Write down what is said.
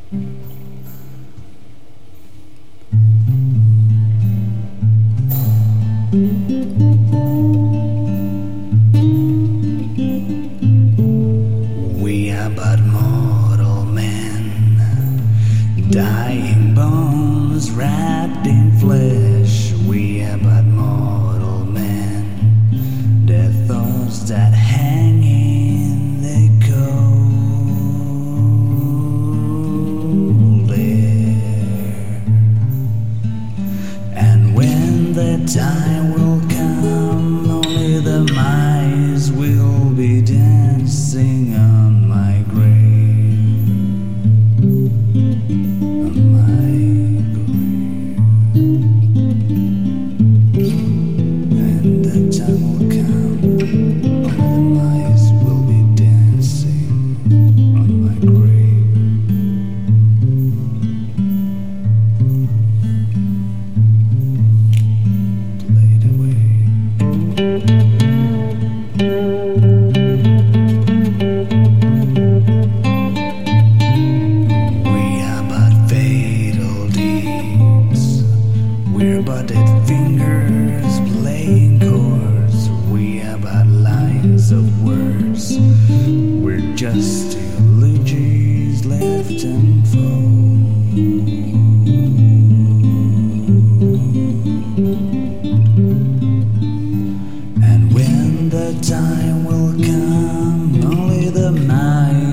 We are but mortal men, dying bones wrapped in flesh. We are but mortal men, their thoughts that hang in the cold air. And when the time will come, only the mice will be dancing on my grave, on my grave. And the time will come, only the mice will be dancing on my grave. Played away. We're but dead fingers playing chords. We are but lines of words. We're just eulogies left unfold. And when the time will come, only the mind